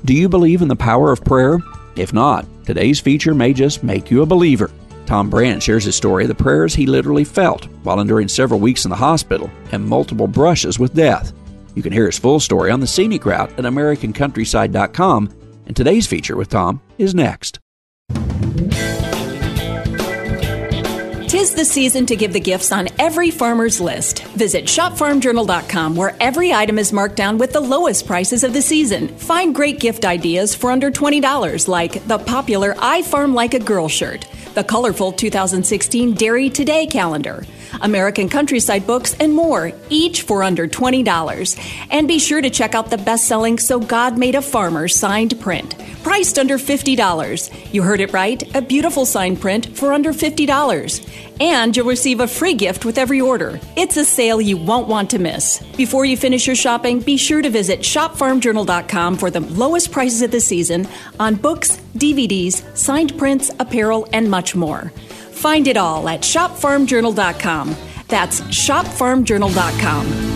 Do you believe in the power of prayer? If not, today's feature may just make you a believer. Tom Brand shares his story of the prayers he literally felt while enduring several weeks in the hospital and multiple brushes with death. You can hear his full story on the Scenic Route at AmericanCountryside.com, and today's feature with Tom is next. 'Tis the season to give the gifts on every farmer's list. Visit shopfarmjournal.com, where every item is marked down with the lowest prices of the season. Find great gift ideas for under $20, like the popular I Farm Like a Girl shirt, the colorful 2016 Dairy Today calendar, American Countryside books, and more, each for under $20. And be sure to check out the best-selling So God Made a Farmer signed print, priced under $50. You heard it right, a beautiful signed print for under $50. And you'll receive a free gift with every order. It's a sale you won't want to miss. Before you finish your shopping, be sure to visit shopfarmjournal.com for the lowest prices of the season on books, DVDs, signed prints, apparel, and much more. Find it all at shopfarmjournal.com. That's shopfarmjournal.com.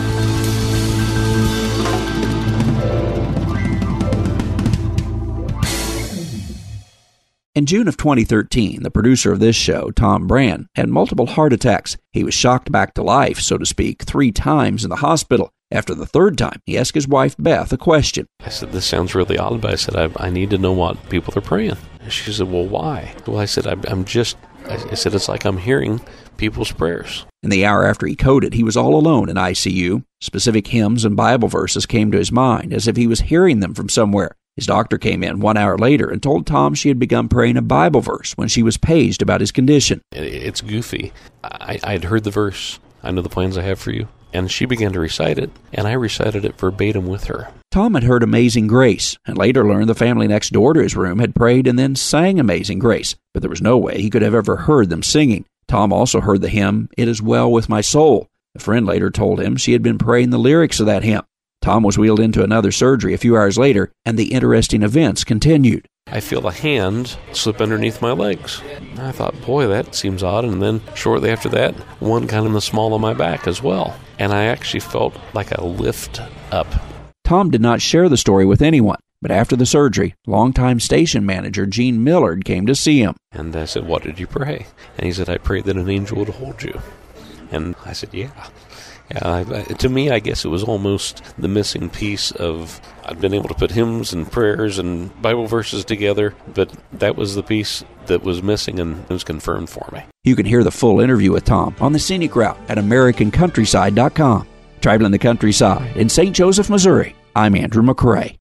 In June of 2013, the producer of this show, Tom Brand, had multiple heart attacks. He was shocked back to life, so to speak, 3 times in the hospital. After the 3rd time, he asked his wife, Beth, a question. I said, this sounds really odd, but I said, I need to know what people are praying. And she said, well, why? Well, I said, I said, it's like I'm hearing people's prayers. In the hour after he coded, he was all alone in ICU. Specific hymns and Bible verses came to his mind, as if he was hearing them from somewhere. His doctor came in 1 hour later and told Tom she had begun praying a Bible verse when she was paged about his condition. It's goofy. I'd heard the verse, I know the plans I have for you. And she began to recite it, and I recited it verbatim with her. Tom had heard Amazing Grace, and later learned the family next door to his room had prayed and then sang Amazing Grace, but there was no way he could have ever heard them singing. Tom also heard the hymn, It Is Well With My Soul. A friend later told him she had been praying the lyrics of that hymn. Tom was wheeled into another surgery a few hours later, and the interesting events continued. I feel a hand slip underneath my legs. I thought, boy, that seems odd. And then shortly after that, one kind of in the small of my back as well. And I actually felt like a lift up. Tom did not share the story with anyone, but after the surgery, longtime station manager Gene Millard came to see him. And I said, what did you pray? And he said, I prayed that an angel would hold you. And I said, yeah. To me, I guess it was almost the missing piece of, I'd been able to put hymns and prayers and Bible verses together, but that was the piece that was missing, and it was confirmed for me. You can hear the full interview with Tom on the Scenic Route at AmericanCountryside.com. Traveling the countryside in St. Joseph, Missouri, I'm Andrew McCrae.